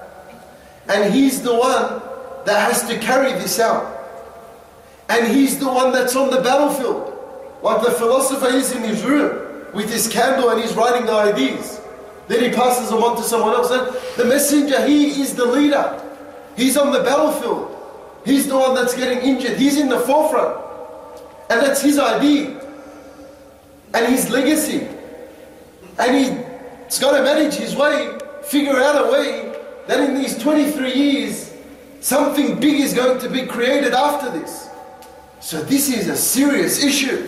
And he's the one that has to carry this out. And he's the one that's on the battlefield. Like the philosopher is in his room with his candle and he's writing the ideas. Then he passes them on to someone else. And the messenger, he is the leader. He's on the battlefield. He's the one that's getting injured. He's in the forefront. And that's his idea. And his legacy. And he's got to manage his way, figure out a way that in these twenty-three years, something big is going to be created after this. So this is a serious issue.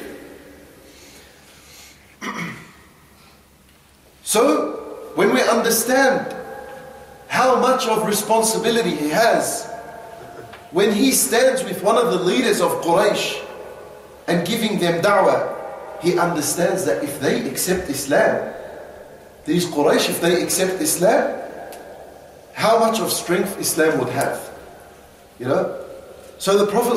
So, when we understand how much of responsibility he has, when he stands with one of the leaders of Quraysh and giving them da'wah, he understands that if they accept Islam, these Quraysh, if they accept Islam, how much of strength Islam would have. You know? So the Prophet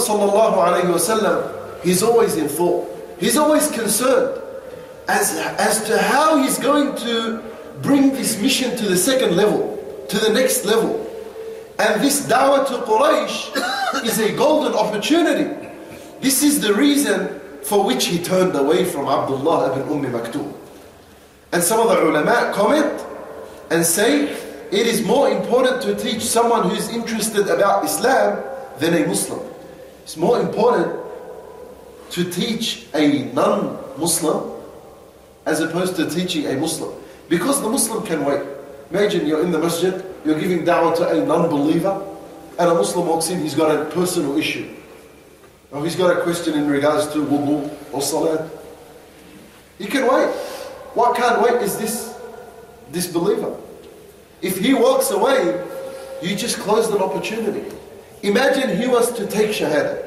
ﷺ, he's always in thought. He's always concerned as, as to how he's going to bring this mission to the second level, to the next level. And this da'wah to Quraysh is a golden opportunity. This is the reason for which he turned away from Abdullah ibn Umm Maktoum. And some of the ulama comment and say, it is more important to teach someone who is interested about Islam than a Muslim. It's more important to teach a non-Muslim as opposed to teaching a Muslim. Because the Muslim can wait. Imagine you're in the masjid, you're giving da'wah to a non-believer, and a Muslim walks in, he's got a personal issue. Or he's got a question in regards to wudu or salat. He can wait. What can't wait is this, this believer. If he walks away, you just closed an opportunity. Imagine he was to take shahada.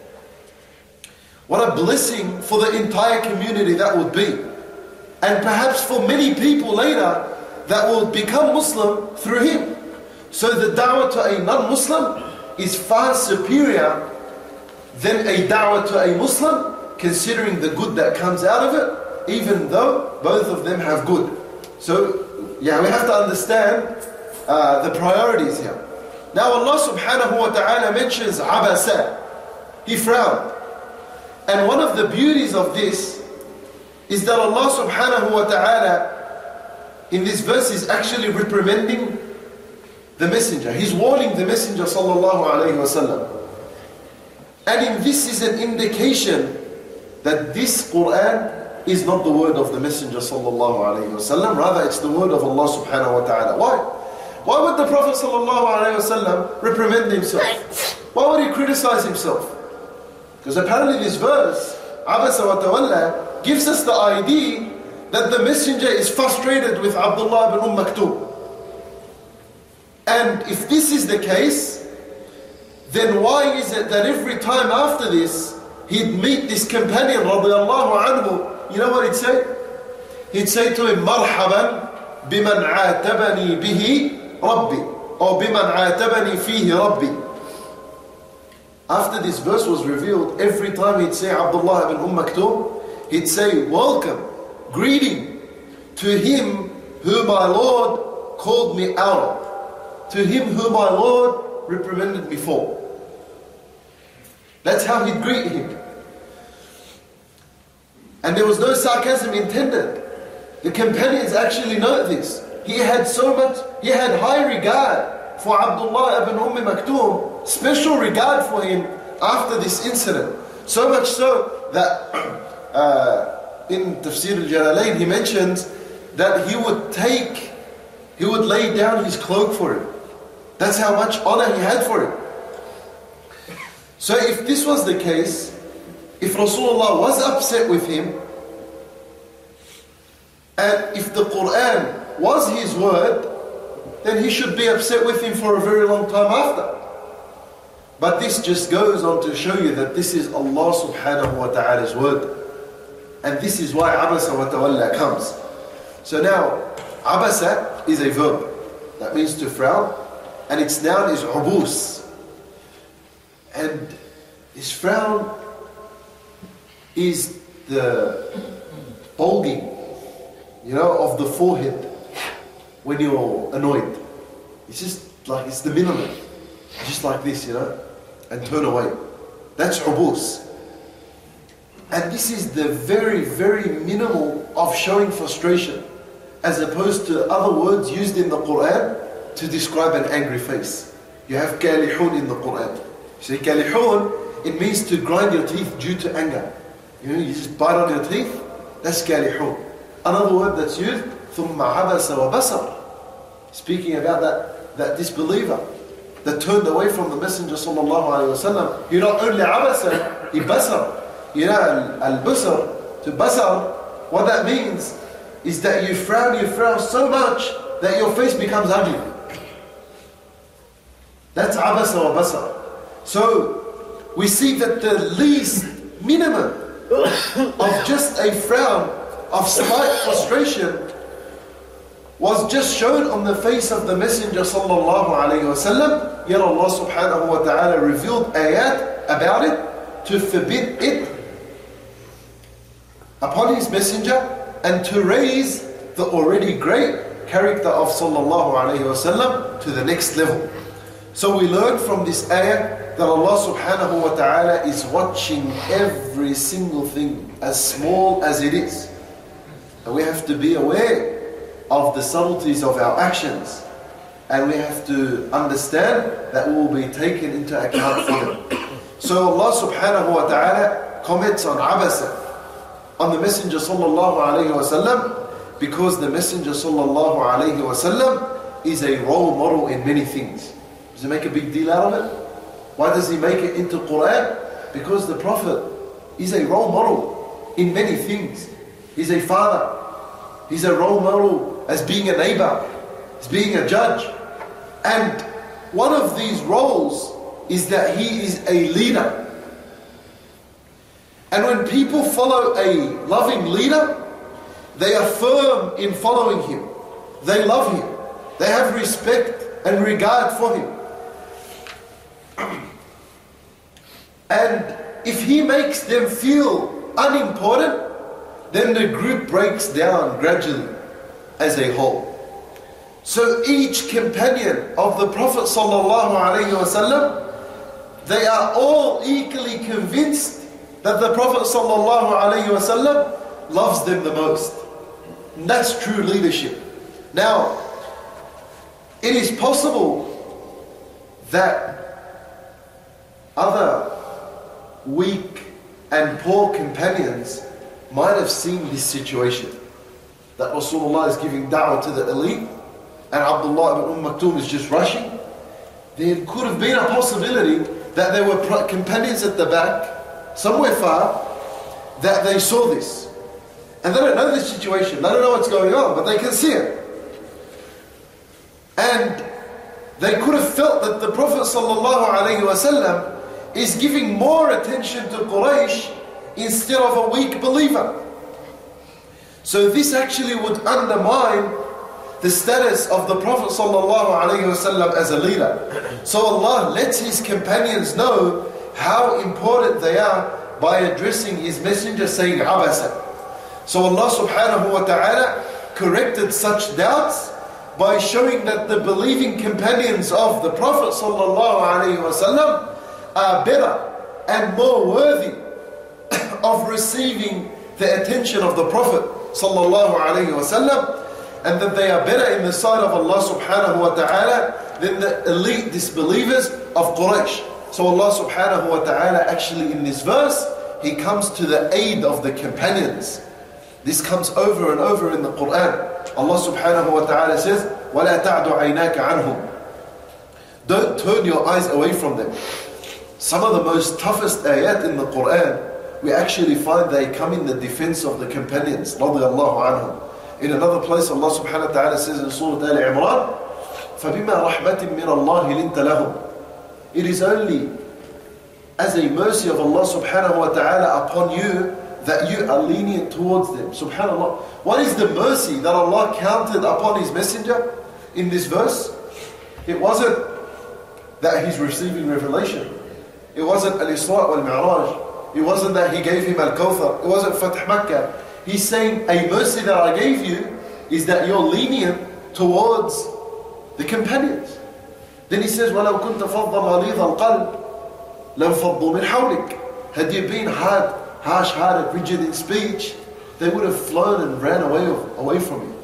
What a blessing for the entire community that would be. And perhaps for many people later that will become Muslim through him. So the da'wah to a non-Muslim is far superior than a da'wah to a Muslim, considering the good that comes out of it, even though both of them have good. So, yeah, we have to understand uh, the priorities here. Now Allah subhanahu wa ta'ala mentions abasa. He frowned. And one of the beauties of this is that Allah subhanahu wa ta'ala in this verse is actually reprimanding the messenger. He's warning the messenger sallallahu alayhi wa sallam. And in this is an indication that this Quran is not the word of the messenger sallallahu alayhi wa sallam. Rather, it's the word of Allah subhanahu wa ta'ala. Why? Why would the Prophet sallallahu alayhi wa sallam reprimand himself? Why would he criticize himself? Because apparently this verse, Abasa wa Tawalla, gives us the idea that the messenger is frustrated with Abdullah ibn Umm Maktoum. And if this is the case, then why is it that every time after this, he'd meet this companion, radiallahu anhu, you know what he'd say? He'd say to him, Marhaban biman aatabani bihi Rabbi, or biman aatabani fihi Rabbi. After this verse was revealed, every time he'd say Abdullah ibn Umm Maktoum, he'd say, welcome, greeting to him who my Lord called me out of, to him who my Lord reprimanded me for. That's how he'd greet him. And there was no sarcasm intended. The companions actually know this. He had so much, he had high regard for Abdullah ibn Umm Maktoum, special regard for him after this incident. So much so that uh, in Tafsir al-Jalalain he mentions that he would take, he would lay down his cloak for him. That's how much honor he had for him. So if this was the case, if Rasulullah was upset with him, and if the Quran was his word, then he should be upset with him for a very long time after. But this just goes on to show you that this is Allah subhanahu wa ta'ala's word. And this is why Abasa wa Tawalla comes. So now, Abasa is a verb. That means to frown. And its noun is ubus. And this frown is the bulging, you know, of the forehead when you're annoyed. It's just like, it's the minimum. Just like this, you know, and turn away. That's ubus. And this is the very, very minimal of showing frustration, as opposed to other words used in the Quran to describe an angry face. You have kalihun in the Quran. You say kalihun, it means to grind your teeth due to anger. You know, you just bite on your teeth, that's kalihun. Another word that's used, ثُمَّ عَبَسَ وَبَسَرَ, speaking about that, that disbeliever that turned away from the Messenger sallallahu alayhi wa sallam. You not only abasa, he basar. You know, al-basar, to basar, what that means is that you frown, you frown so much that your face becomes ugly. That's abasa wa basar. So, we see that the least minimum of just a frown, of slight frustration, was just shown on the face of the Messenger sallallahu alayhi wa sallam. Yet Allah subhanahu wa ta'ala revealed ayat about it to forbid it upon His Messenger and to raise the already great character of sallallahu alayhi wa sallam to the next level. So we learn from this ayah that Allah subhanahu wa ta'ala is watching every single thing, as small as it is. And we have to be aware of the subtleties of our actions. And we have to understand that we will be taken into account for them. So Allah subhanahu wa ta'ala comments on abasa, on the Messenger sallallahu alayhi wa sallam, because the Messenger sallallahu alayhi wa sallam is a role model in many things. Does he make a big deal out of it? Why does he make it into Quran? Because the Prophet is a role model in many things. He's a father. He's a role model as being a neighbor, as being a judge. And one of these roles is that he is a leader. And when people follow a loving leader, they are firm in following him. They love him. They have respect and regard for him. And if he makes them feel unimportant, then the group breaks down gradually as a whole. So each companion of the Prophet sallallahu alaihi wasallam, they are all equally convinced that the Prophet sallallahu alaihi wasallam loves them the most. And that's true leadership. Now, it is possible that other weak and poor companions might have seen this situation, that Rasulullah is giving da'wah to the elite and Abdullah ibn Umm Maktoum is just rushing. There could have been a possibility that there were companions at the back, somewhere far, that they saw this. And they don't know the situation, they don't know what's going on, but they can see it. And they could have felt that the Prophet ﷺ is giving more attention to Quraysh instead of a weak believer. So this actually would undermine the status of the Prophet ﷺ as a leader. So Allah lets His companions know how important they are by addressing His messenger saying abasa. So Allah subhanahu wa ta'ala corrected such doubts by showing that the believing companions of the Prophet ﷺ are better and more worthy of receiving the attention of the Prophet ﷺ, and that they are better in the sight of Allah subhanahu wa ta'ala than the elite disbelievers of Quraysh. So Allah subhanahu wa ta'ala actually in this verse, He comes to the aid of the companions. This comes over and over in the Quran. Allah subhanahu wa ta'ala says, وَلَا تَعْدُ عَيْنَاكَ عَنْهُمْ. Don't turn your eyes away from them. Some of the most toughest ayat in the Quran, we actually find they come in the defense of the companions, radiyallahu anhum. In another place, Allah subhanahu wa ta'ala says in Surah Al-Imran, فَبِمَا رَحْمَةٍ مِّنَ اللَّهِ لِنْتَ لَهُمْ. It is only as a mercy of Allah subhanahu wa ta'ala upon you that you are lenient towards them. Subhanallah. What is the mercy that Allah counted upon His messenger in this verse? It wasn't that he's receiving revelation. It wasn't Al-Isra wal-Mi'raj. It wasn't that He gave him Al-Kawthar. It wasn't Fath Makkah. He's saying, a mercy that I gave you is that you're lenient towards the companions. Then He says, وَلَوْ كُنْتَ فَضًّا غَلِيظَ الْقَلْبِ لَنْفَضُّوا مِنْ حَوْلِكَ. Had you been hard harsh-hearted, rigid in speech, they would have flown and ran away, away from you.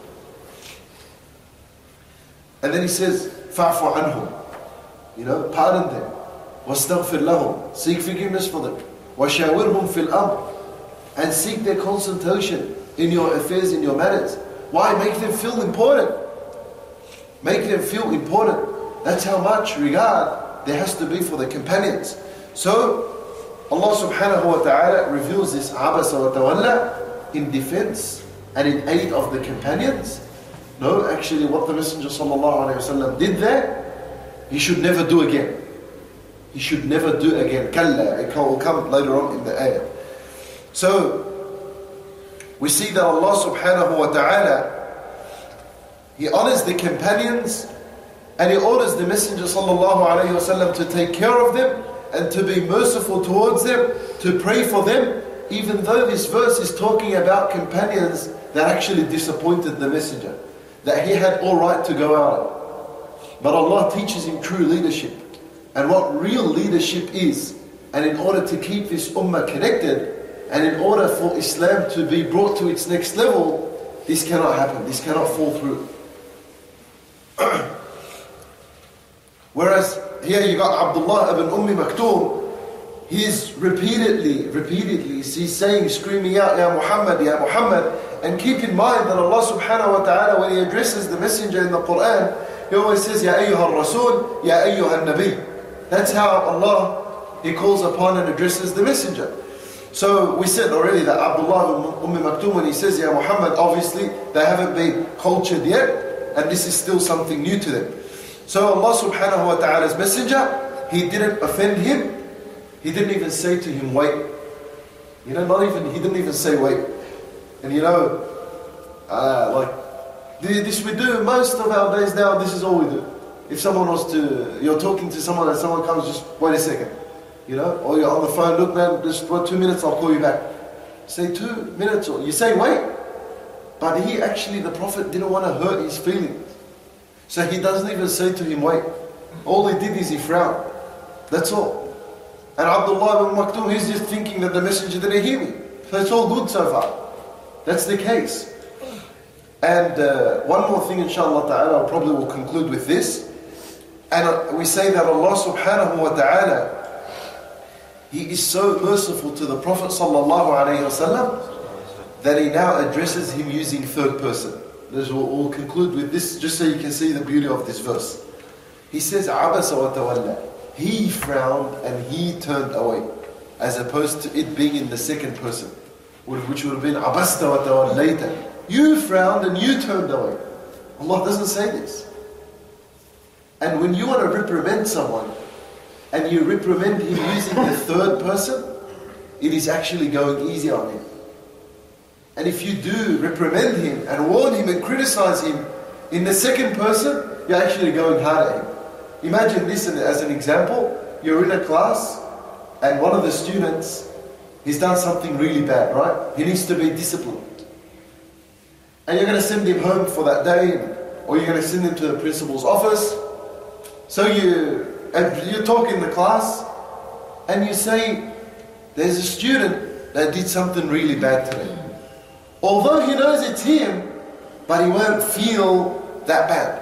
And then he says, فَعْفُ عَنْهُمْ. You know, pardon them. وَاسْتَغْفِرْ لَهُمْ. Seek forgiveness for them. وَشَاوِرْهُمْ فِي الْأَمْرِ. And seek their consultation in your affairs, in your matters. Why? Make them feel important. Make them feel important. That's how much regard there has to be for the companions. So, Allah subhanahu wa ta'ala reveals this abasa wa tawalla in defense and in aid of the companions. No, actually what the Messenger sallallahu alayhi wa sallam did there, he should never do again. He should never do again. Kalla, it will come later on in the ayah. So, we see that Allah subhanahu wa ta'ala, He honors the companions and He orders the Messenger sallallahu alayhi wa sallam to take care of them and to be merciful towards them, to pray for them, even though this verse is talking about companions that actually disappointed the Messenger, that he had all right to go out. But Allah teaches him true leadership and what real leadership is. And in order to keep this ummah connected, and in order for Islam to be brought to its next level, this cannot happen, this cannot fall through. Whereas here you got Abdullah ibn Ummi Maktoum, he's repeatedly, repeatedly, he's saying, screaming out, Ya Muhammad, Ya Muhammad. And keep in mind that Allah subhanahu wa ta'ala, when He addresses the messenger in the Quran, He always says, Ya ayyuha rasul, Ya ayyuha nabi. That's how Allah, He calls upon and addresses the messenger. So we said already that Abdullah ibn Ummi Maktoum, when he says, Ya Muhammad, obviously they haven't been cultured yet, and this is still something new to them. So Allah subhanahu wa ta'ala's messenger, He didn't offend him. He didn't even say to him, wait. You know, not even, He didn't even say, wait. And you know, uh, like, this we do most of our days now, this is all we do. If someone was to, you're talking to someone and someone comes, just wait a second. You know, or you're on the phone, look man, just for two minutes, I'll call you back. Say two minutes, or you say wait. But he actually, the Prophet didn't want to hurt his feelings. So he doesn't even say to him, wait. All he did is he frowned. That's all. And Abdullah ibn Maktoum, he's just thinking that the messenger didn't hear me. So it's all good so far. That's the case. And uh, one more thing, inshallah ta'ala, I probably will conclude with this. And uh, we say that Allah subhanahu wa ta'ala, He is so merciful to the Prophet sallallahu alayhi wa sallam that He now addresses him using third person. This will, we'll conclude with this just so you can see the beauty of this verse. He says, Abasa wa tawalla. He frowned and he turned away, as opposed to it being in the second person, which would have been Abasta wa tawallayta. You frowned and you turned away. Allah doesn't say this. And when you want to reprimand someone, and you reprimand him using the third person, it is actually going easy on him. And if you do reprimand him and warn him and criticize him in the second person, you're actually going hard at him. Imagine this as an example. You're in a class and one of the students, he's done something really bad, right? He needs to be disciplined. And you're going to send him home for that day, or you're going to send him to the principal's office. So you, and you talk in the class and you say, there's a student that did something really bad today. Although he knows it's him, but he won't feel that bad.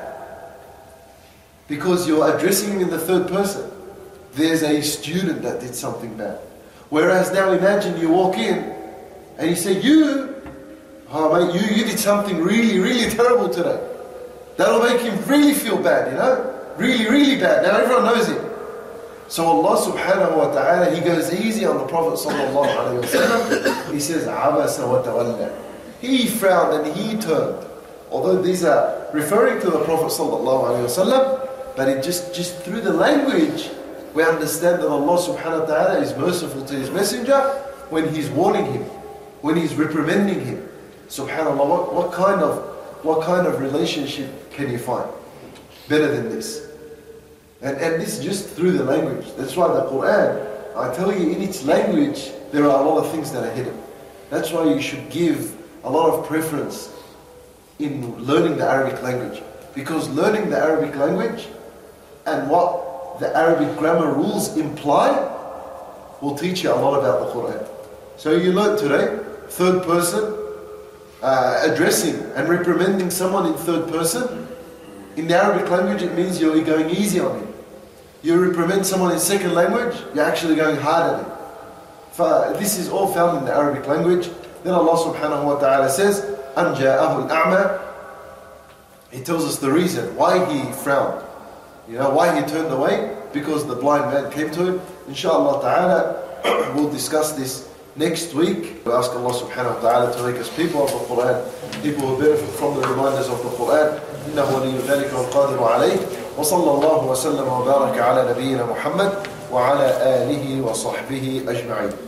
Because you're addressing him in the third person. There's a student that did something bad. Whereas now imagine you walk in and you say, you, oh mate, you, you did something really, really terrible today. That'll make him really feel bad, you know? Really, really bad. Now everyone knows him. So Allah subhanahu wa ta'ala, He goes easy on the Prophet sallallahu alayhi wa sallam. He says, Abasa wa tawalla. He frowned and he turned. Although these are referring to the Prophet sallallahu alayhi wa sallam, but it just, just through the language, we understand that Allah subhanahu wa ta'ala is merciful to His messenger when He's warning him, when He's reprimanding him. Subhanallah, what, what kind of what kind of relationship can you find better than this? And, and this just through the language. That's why the Quran, I tell you, in its language, there are a lot of things that are hidden. That's why you should give a lot of preference in learning the Arabic language. Because learning the Arabic language and what the Arabic grammar rules imply will teach you a lot about the Quran. So you learned today, third person, uh, addressing and reprimanding someone in third person. In the Arabic language, it means you're going easy on him. You reprimand someone in second language, you're actually going hard at him. So this is all found in the Arabic language. Then Allah subhanahu wa ta'ala says, أَنْ جَاءَهُ الْأَعْمَى. He tells us the reason why he frowned. You know, why he turned away? Because the blind man came to him. Inshallah ta'ala, we'll discuss this next week. We ask Allah subhanahu wa ta'ala to make us people of the Quran, people who benefit from the reminders of the Quran. إنه ولي ذلك والقادر عليه. وصلى الله وسلم وبارك على نبينا محمد وعلى آله وصحبه أجمعين.